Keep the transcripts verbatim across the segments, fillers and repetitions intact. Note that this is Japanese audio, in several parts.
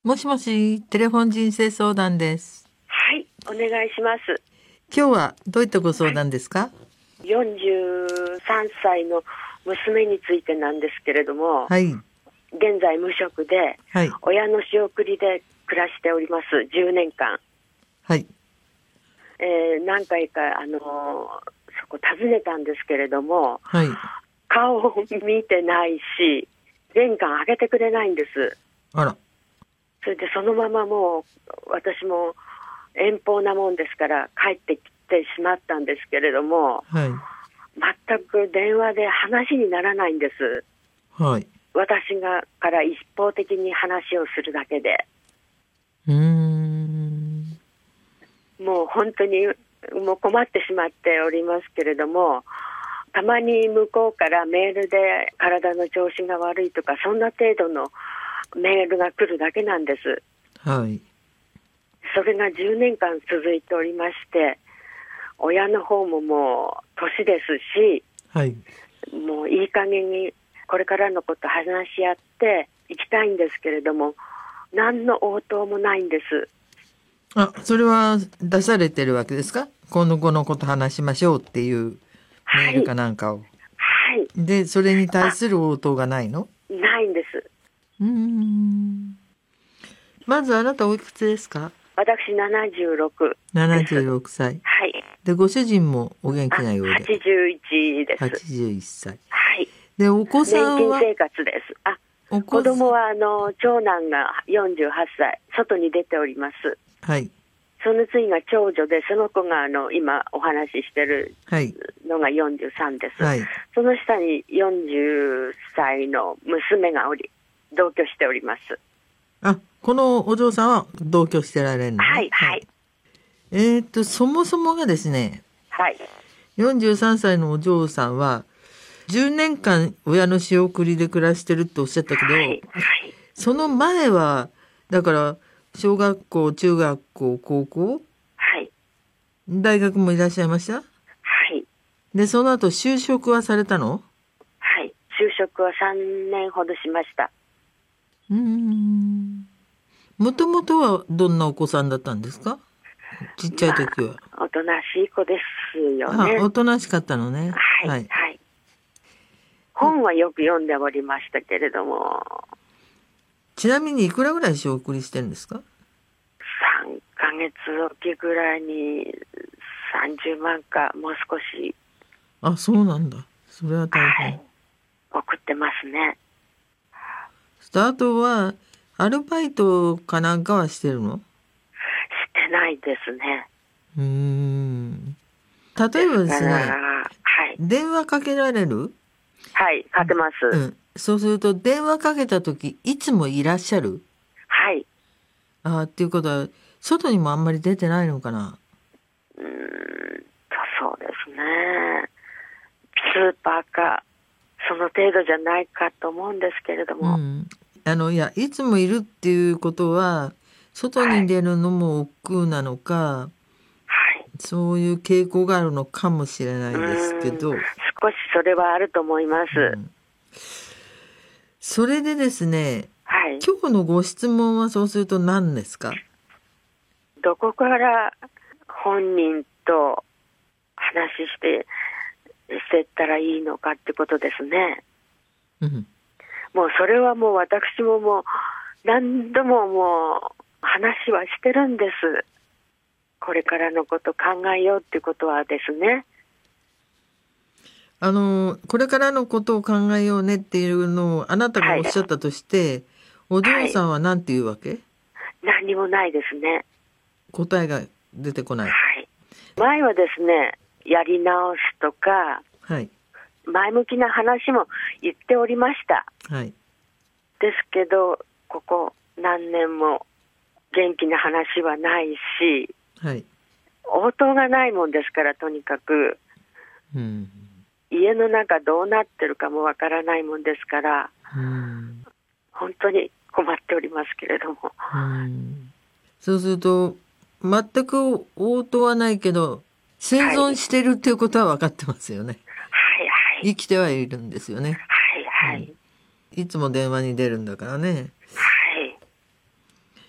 もしもし、テレフォン人生相談です。 はい、お願いします。 今日はどういったご相談ですか？ よんじゅうさんさいの娘についてなんですけれども、 はい。 現在無職で、 はい。 親の仕送りで暮らしております。じゅうねんかん。 はい。 えー、何回か、あのー、そこ訪ねたんですけれども、 はい。 顔を見てないし、玄関開けてくれないんです。 あら。 それでそのままもう私も遠方なもんですから帰ってきてしまったんですけれども、 はい。 全く電話で話にならないんです。 はい。 私がから一方的に話をするだけで、 うーん。 もう本当にもう困ってしまっておりますけれども、たまに向こうからメールで体の調子が悪いとかそんな程度のメールが来るだけなんです。 はい。 それがじゅうねんかん続いておりまして、親の方ももう年ですし、 はい。 もういい加減にこれからのこと話し合っていきたいんですけれども、何の応答もないんです。 あ、それは出されてるわけですか？この子のこと話しましょうっていうメールかなんかを。 はい。 で、それに対する応答がないの？ ないんです。 うーん。まずあなたおいくつですか？ 私ななじゅうろくです。 ななじゅうろくさい。 はい。 で、ご主人もお元気なようで。 はちじゅういちです。 はちじゅういっさい。 はい。 で、お子さんは年金生活です。あ、 お子供はあの長男がよんじゅうはっさい、外に出ております。 はい。 その次が長女で、その子があの今お話ししてるのがよんじゅうさんです。 はい。 その下によんじゅっさいの娘がおり、同居しております。 あ、このお嬢さんは同居してられるのね。 はいはい。 えっと、そもそもがですね、 はい。 よんじゅうさんさいのお嬢さんは、じゅうねんかん親の仕送りで暮らしてるっておっしゃったけど、 はいはい、 その前は、だから、小学校、中学校、高校、 はい、 大学もいらっしゃいました？ はい。 で、その後就職はされたの？ はい。就職はさんねんほどしました。 うーん。もともとはどんなお子さんだったんですか？ちっちゃい時は。 まあ、おとなしい子ですよね。 あ、おとなしかったのね。 はい、はい、はい。本はよく読んでおりましたけれども。 ちなみにいくらぐらい仕送りしてるんですか？ さんかげつおきぐらいにさんじゅうまんかもう少し。 あ、そうなんだ。それは大変。はい、 送ってますね。 スタートはアルバイトかなんかはしてるの？ してないですね。 うーん。例えばですね、 はい、 電話かけられる？ はい、かけます。 うん。そうすると電話かけた時いつもいらっしゃる？ はい。 ああ、っていうことは外にもあんまり出てないのかな？ うーんと、そうですね。スーパーかその程度じゃないかと思うんですけれども。 うん。あのいやいつもいるっていうことは外に出るのも億劫なのか、はい、そういう傾向があるのかもしれないですけど、 少しそれはあると思います。うん、 それでですね、 はい、 今日のご質問はそうすると何ですか？ どこから本人と話してしてったらいいのかってことですね。 うん、 もうそれはもう私ももう何度ももう話はしてるんです。これからのこと考えようってことはですね。 あのこれからのことを考えようねっていうのをあなたがおっしゃったとして、はい、お嬢さんは何て言うわけ？はい、 何もないですね。 答えが出てこない。 はい、前はですね、やり直すとか、 はい、 前向きな話も言っておりました。 はい、 ですけどここ何年も元気な話はないし、 はい、 応答がないもんですから、とにかく、 うん、 家の中どうなってるかもわからないもんですから、 うん、 本当に困っておりますけれども、 うん、そうすると全く応答はないけど生存してるっていうことは分かってますよね。 はいはい、 生きてはいるんですよね。 はいはい、 うん、いつも電話に出るんだからね。 はい。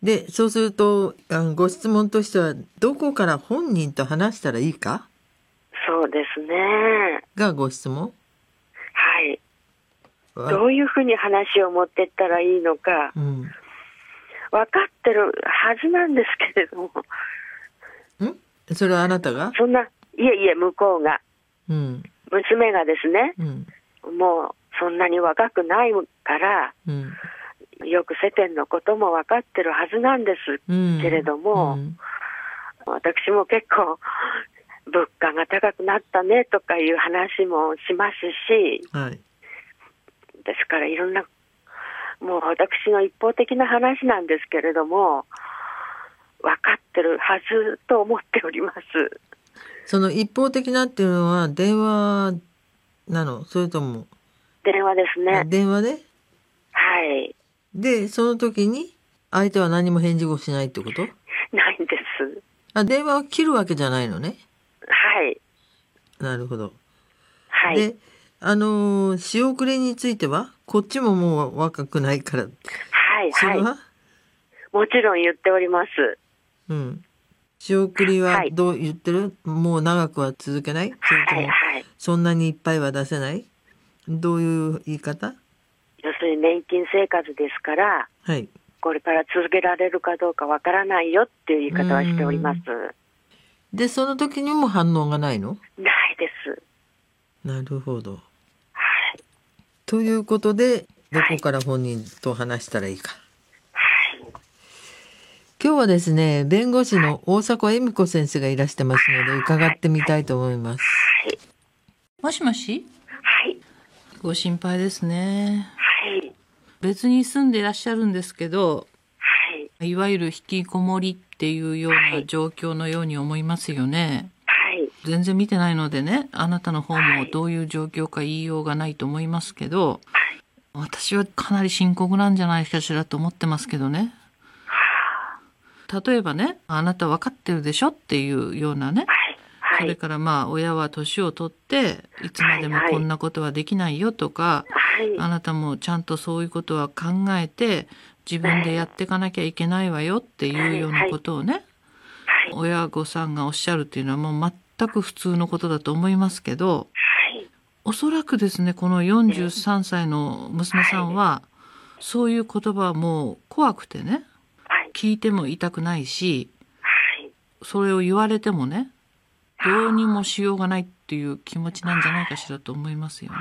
で、そうすると、あのご質問としては、どこから本人と話したらいいかそうですね。 がご質問。 はい。 わどういうふうに話を持ってったらいいのか、 うん。 分かってるはずなんですけれども、 んそれはあなたがそんな、いえいえ、向こうが、 うん。 娘がですね、 うん。 もうそんなに若くないから、 うん。 よく世間のことも分かってるはずなんですうん。 けれども、 うん私も結構、物価が高くなったねとかいう話もしますし、 はい。 ですからいろんな、もう私の一方的な話なんですけれども、分かってるはずと思っております。 その一方的なっていうのは電話なの？それとも、 電話ですあね。 電話ではい。 で、その時に相手は何も返事をしないってこと？ ないんです。 あ、電話を切るわけじゃないのね。 はい。 なるほど。 はい。 で、あのー仕送りについてはこっちももう若くないから。 はい。はい。 それは、 もちろん言っております。 うん。仕送りははいどう言ってる？もう長くは続けない？それとはい。 もはい。 そんなにいっぱいは出せない？どういう言い方？ 要するに年金生活ですから、 はい。 これから続けられるかどうかわからないよっていう言い方はしております。 で、その時にも反応がないの？ ないです。 なるほど。 はい。 ということで、どこから本人と話したらいいか。 はい。 今日はですね、弁護士の大迫恵美子先生がいらしてますので、伺ってみたいと思います。 はい。 もしもし、 はい。 ご心配ですね。 はい。 別に住んでいらっしゃるんですけど、 はい。 いわゆる引きこもりっていうような状況のように思いますよね。 はい。 全然見てないのでね、あなたの方はいもどういう状況か言いようがないと思いますけど、私はかなり深刻なんじゃないかしらと思ってますけどね。例えばね、あなた分かってるでしょっていうようなね、 はい。はそれい。 からまあ親は年を取っていつまでもこんなことはできないよとか、 はい。 あなたもちゃんとそういうことは考えて自分でやっていかなきゃいけないわよっていうようなことをね、 はい。 親御さんがおっしゃるっていうのはもう全く普通のことだと思いますけど、 はい。 おそらくですね、このよんじゅうさんさいの娘さんはそういう言葉はもう怖くてね、 はい。 聞いても痛くないし、 はい。 それを言われてもね、どうにもしようがないっていう気持ちなんじゃないかしらと思いますよね。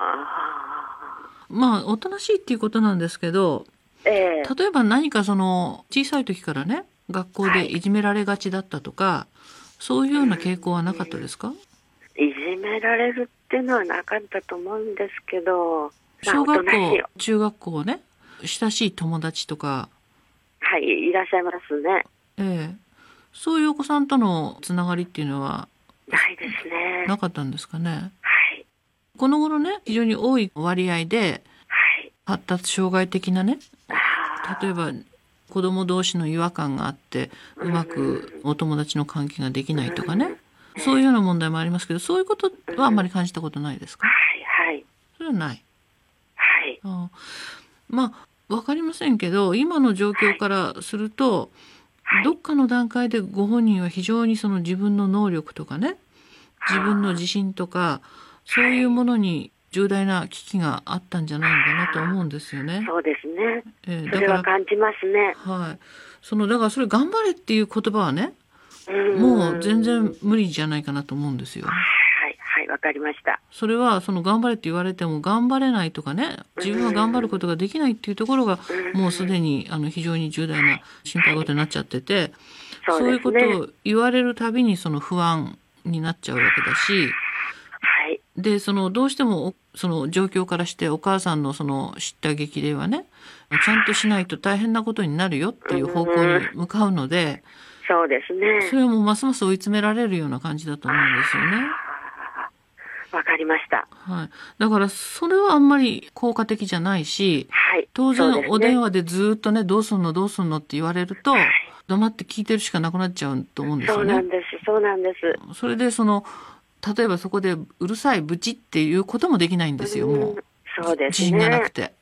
まあおとなしいっていうことなんですけど、 ええ。 例えば何かその小さい時からね、学校でいじめられがちだったとか、そういうような傾向はなかったですか？ いじめられるっていうのはなかったと思うんですけど、まあ小学おとなしい校、中学校ね、親しい友達とか、 はい、いらっしゃいますね。 ええ、そういうお子さんとのつながりっていうのはないですね。 なかったんですかね。 はい。 この頃ね、非常に多い割合ではい。 発達障害的なね、 あー例えば子供同士の違和感があってうまくお友達の関係ができないとかね、そういうような問題もありますけど、そういうことはあんまり感じたことないですか？ はい。はい。 それはない。 はい。 あまあわかりませんけど、今の状況からすると、 はい。 どっかの段階でご本人は非常にその自分の能力とかね、自分の自信とか、そういうものに重大な危機があったんじゃないのかなと思うんですよね。 そうですね。 ええ、 それだから、 は感じますね。 はい。その、だからそれ頑張れっていう言葉はね、 うんもう全然無理じゃないかなと思うんですよ。 はい。はい。わかりました。 それはその頑張れって言われても頑張れないとかね、自分は頑張ることができないっていうところがもうすでにあの非常に重大な心配事になっちゃってて、そういうことを言われるたびにその不安になっちゃうわけだし、 はい。 でそのどうしてもその状況からしてお母さんのその知った激励はね、ちゃんとしないと大変なことになるよっていう方向に向かうので、 そうですね。 それはもうますます追い詰められるような感じだと思うんですよね。 わかりました。 はい。だからそれはあんまり効果的じゃないし、 はい。 当そうですね然お電話でずっとね、どうすんのどうすんのって言われると、黙って聞いてるしかなくなっちゃうと思うんですよね。 そうなんです。そうなんです。 それでその例えばそこでうるさいブチっていうこともできないんですよ、もう。 そうですね。 自信がなくて。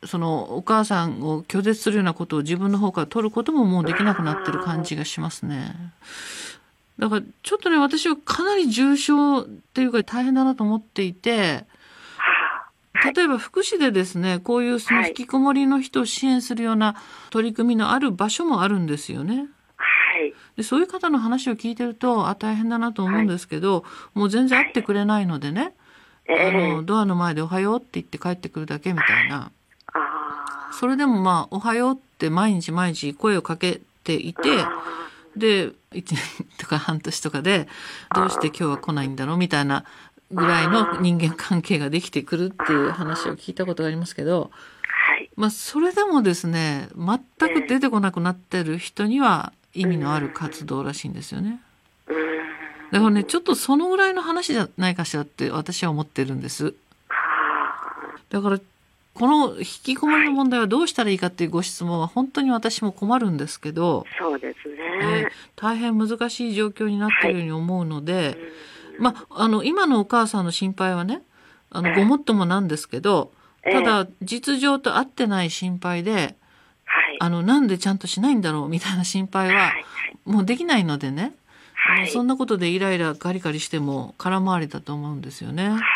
そのお母さんを拒絶するようなことを自分の方から取ることももうできなくなってる感じがしますね。だからちょっとね、私はかなり重症っていうか大変だなと思っていて、例えば福祉でですね、こういうその引きこもりの人を支援するような取り組みのある場所もあるんですよね。 はい。 でそういう方の話を聞いてると、あ、大変だなと思うんですけど、はい、もう全然会ってくれないのでね、はい、あのドアの前でおはようって言って帰ってくるだけみたいな、はい、あそれでもまあおはようって毎日毎日声をかけていて、でいちねんとか半年とかでどうして今日は来ないんだろうみたいなぐらいの人間関係ができてくるっていう話を聞いたことがありますけど、はい、まあそれでもですね、全く出てこなくなってる人には意味のある活動らしいんですよね。だからね、ちょっとそのぐらいの話じゃないかしらって私は思ってるんです。だからこの引きこもりの問題はどうしたらいいかっていうご質問は本当に私も困るんですけど、 そうですね、 えー、大変難しい状況になっているように思うので、はい、まあ、あの今のお母さんの心配はね、あのごもっともなんですけど、ただ実情と合ってない心配で、あのなんでちゃんとしないんだろうみたいな心配はもうできないのでね、はい、そんなことでイライラガリガリしても空回りだと思うんですよね。はいはい、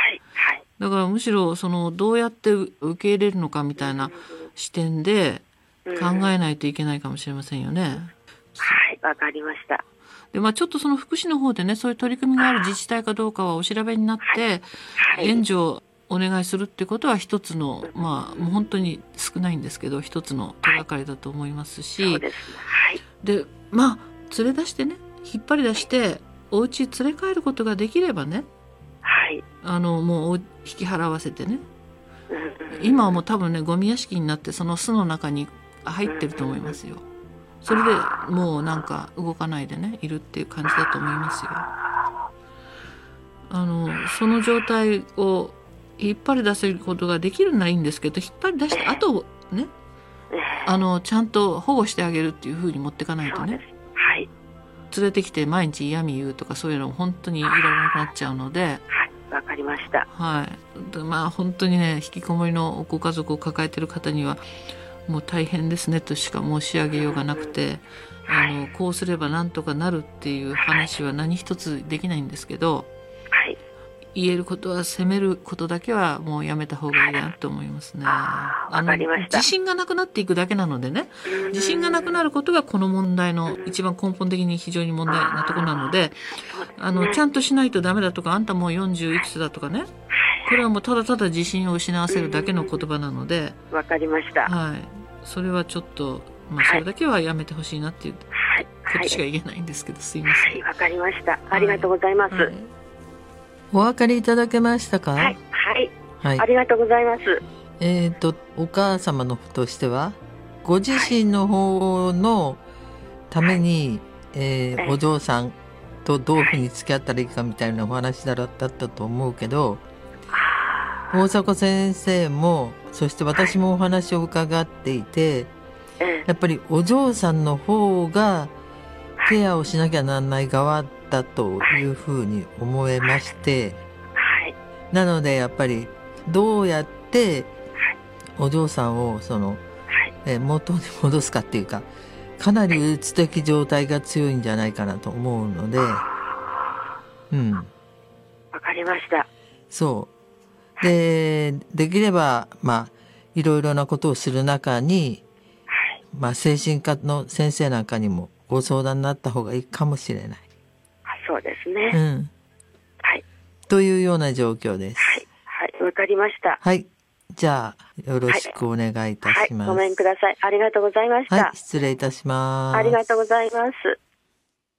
だからむしろそのどうやって受け入れるのかみたいな視点で考えないといけないかもしれませんよね。はい、 わかりました。 で、まあ、ちょっとその福祉の方でね、そういう取り組みがある自治体かどうかはお調べになって、はい、援助をお願いするっていうことは一つの、まあ、もう本当に少ないんですけど、一つの手がかりだと思いますし、はい、そうですね。はい、で、まあ、連れ出してね、引っ張り出して、お家連れ帰ることができればね、はい、あの、もう引き払わせてね、今はもう多分ね、ゴミ屋敷になってその巣の中に入ってると思いますよ。それでもうなんか動かないでね、いるっていう感じだと思いますよ。あの、その状態を引っ張り出せることができるならいいんですけど、引っ張り出した後ね、あのちゃんと保護してあげるっていう風に持っていかないとね、はい、連れてきて毎日嫌味言うとかそういうの本当にいられなくなっちゃうので、はい、 わかりました。 はい、まあ本当にね、引きこもりのご家族を抱えている方にはもう大変ですねとしか申し上げようがなくて、あのこうすればなんとかなるっていう話は何一つできないんですけど、言えることは責めることだけはもうやめた方がいいなと思いますね。あの自信がなくなっていくだけなのでね、自信がなくなることがこの問題の一番根本的に非常に問題なところなので、あのちゃんとしないとダメだとか、あんたもうよんじゅういくつだとかね、これはもうただただ自信を失わせるだけの言葉なので、 わかりました。 はい、それはちょっと、まあ、それだけはやめてほしいなっていうことしか言えないんですけど、すいません。 はい、わかりました。ありがとうございます。はいはい、 お分かりいただけましたか？ はい、はいはい、ありがとうございます。 えっとお母様のとしてはご自身の方のために、はい、えー、お嬢さんとどういうふうに付き合ったらいいかみたいなお話だったと思うけど、はい、大迫先生もそして私もお話を伺っていて、はい、やっぱりお嬢さんの方がケアをしなきゃならない側だというふうに思えまして、はい、なのでやっぱりどうやってお嬢さんをその、はい、え元に戻すかっていうか、かなりうつ的状態が強いんじゃないかなと思うので、うん、 わかりました。 そうで、できればまあいろいろなことをする中に、はい、まあ精神科の先生なんかにもご相談になった方がいいかもしれない。 そうですね。 うん。 はい。 というような状況です。 はい。はい。わかりました。 はい。じゃあ、よろしくお願いいたします。 はい。はい、ごめんください。ありがとうございました。 はい。失礼いたします。 ありがとうございます。